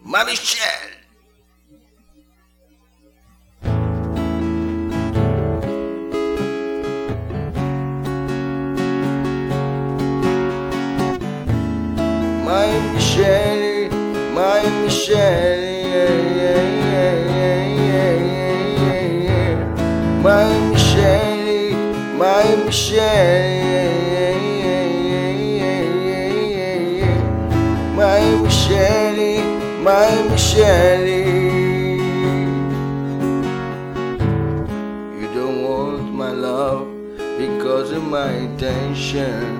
Ma Michelle. My Michelle, my Michelle, yeah, yeah, yeah, yeah, yeah, yeah. My Michelle, my Michelle, yeah, yeah, yeah, yeah, yeah, yeah. My Michelle, my Michelle. You don't want my love because of my intention.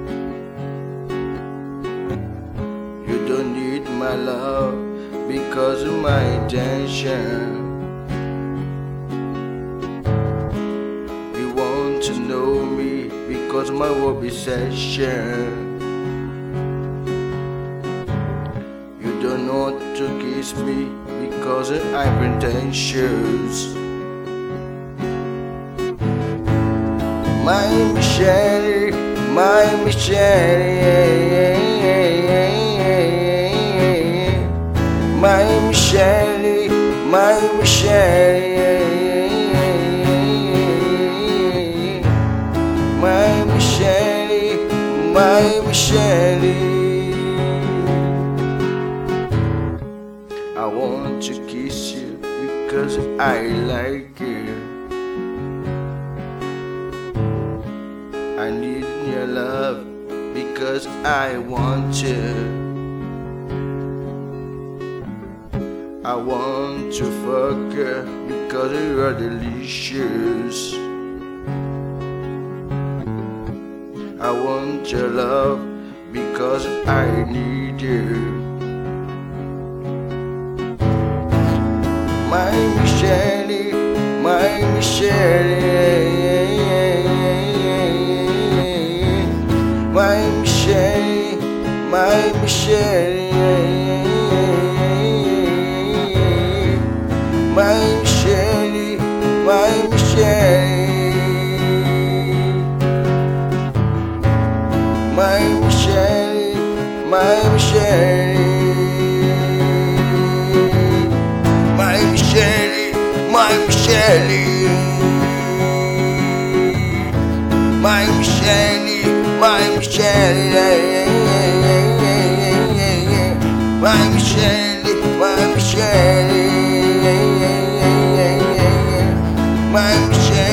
You don't need my love because of my intention. You want to know me because of my obsession. You don't want to kiss me because of my pretensions. My Michelle, my Michelle, yeah, yeah, yeah, yeah. My Michelle, my Michelle, my Michelle, my Michelle. I want to kiss you because I like you. I need your love because I want you. I want to fuck you because you are delicious. I want your love because I need you. My Michelle, my Michelle, yeah, yeah, yeah, yeah. My Michelle, my Michelle, yeah. My Michelle, my Michelle, my Michelle, my Michelle, my Michelle, my Michelle, my Michelle, my Michelle, my Michelle, my Michelle. My Michelle.